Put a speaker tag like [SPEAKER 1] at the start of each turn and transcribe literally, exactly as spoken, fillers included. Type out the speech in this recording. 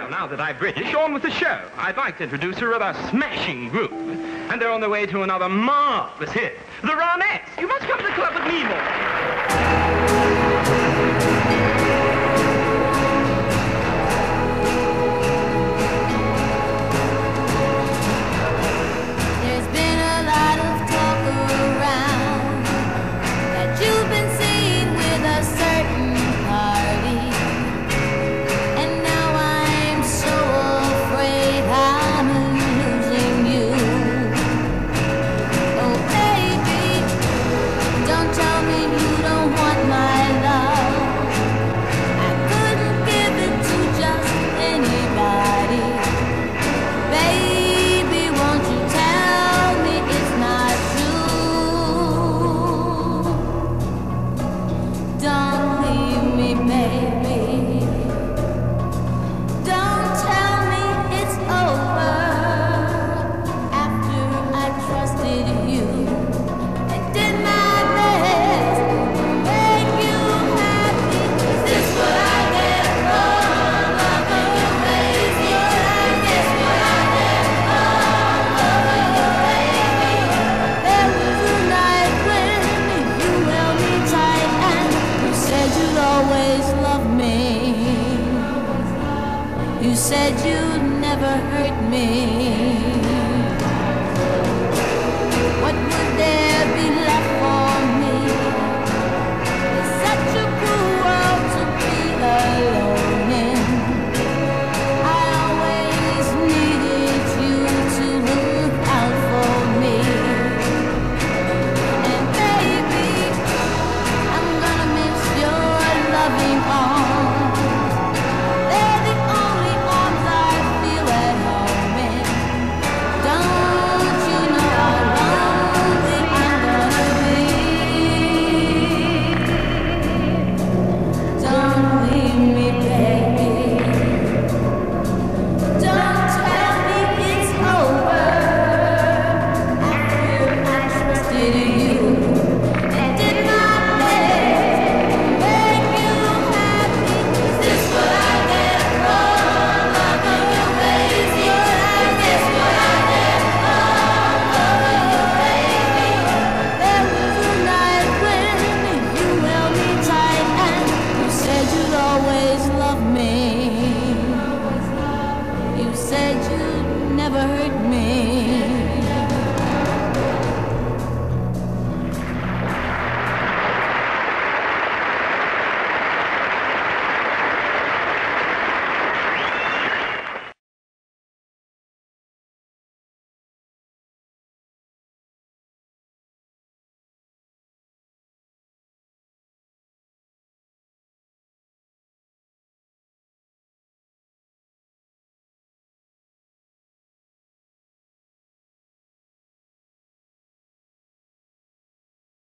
[SPEAKER 1] now that I'm British, on with the show. I'd like to introduce a rather smashing group. And they're on their way to another marvelous hit. The Ronettes. You must come to the club with me more.
[SPEAKER 2] You said you'd never hurt me.